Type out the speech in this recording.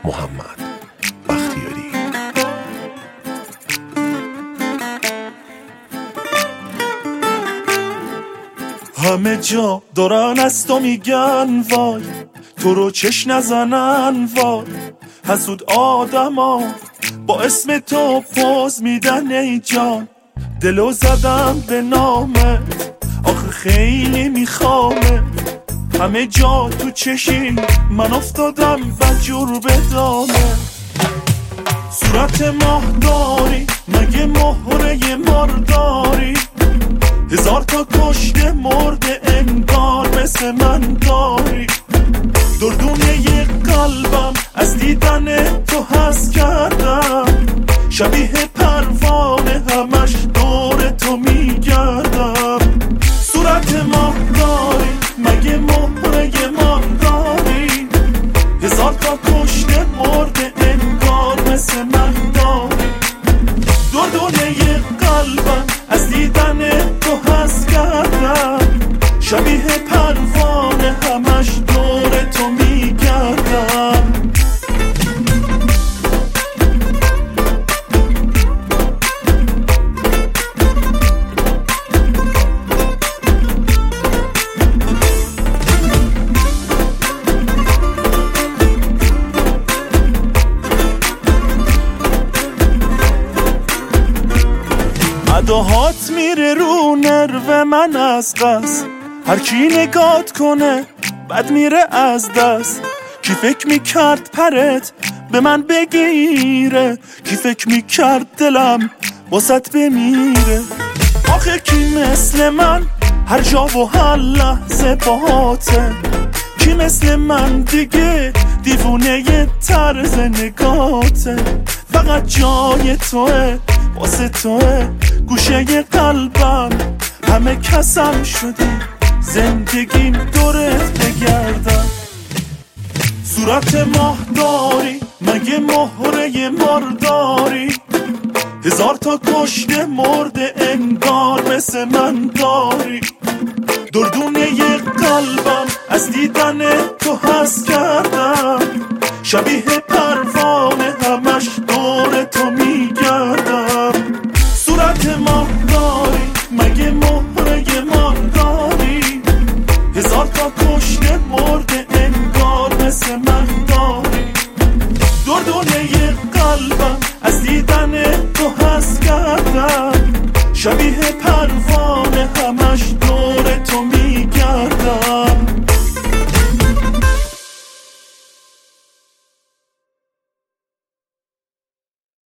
محمد بختیاری. همه جا دارن از تو میگن وای، تو رو چش نزنن وای، حسود آدما با اسم تو پوز میدن ای جان. دلو زدم به نامت آخه خیلی میخوامه، همه جا تو چشی من افتادم بجور به دامه. صورت ماه داری مگه مهره مرداری، هزار تا کشته مرده انگار مثل من داری. دردونه یه قلبم از دیدن تو حس کردم، شبیه پروانه همش دور تو میگردم. صورت ماه داری مگه مهره ماه داری، هزار تا کشته مرده انگار مثل من داری. دردونه یه قلبم از دیدن تو حس کردم، شبیه پروانه همش دور تو میگردم. اداهات میره رو نرو من از قصد، هر کی نگات کنه بد میره از دست. کی فکر میکرد پرت به من بگیره، کی فکر میکرد دلم واسط بمیره. آخه کی مثل من هر جا و هر لحظه باهاته، کی مثل من دیگه دیوونه ی طرز نگاته. فقط جای توه واسه توه گوشه ی قلبم، همه کسم شدی زندگیم دورت بگردم. صورت ماه داری مگه مهره مرداری، هزار تا کشته مرده انگار مثل من داری. دردونه یه قلبم از دیدن تو حس کردم، شبیه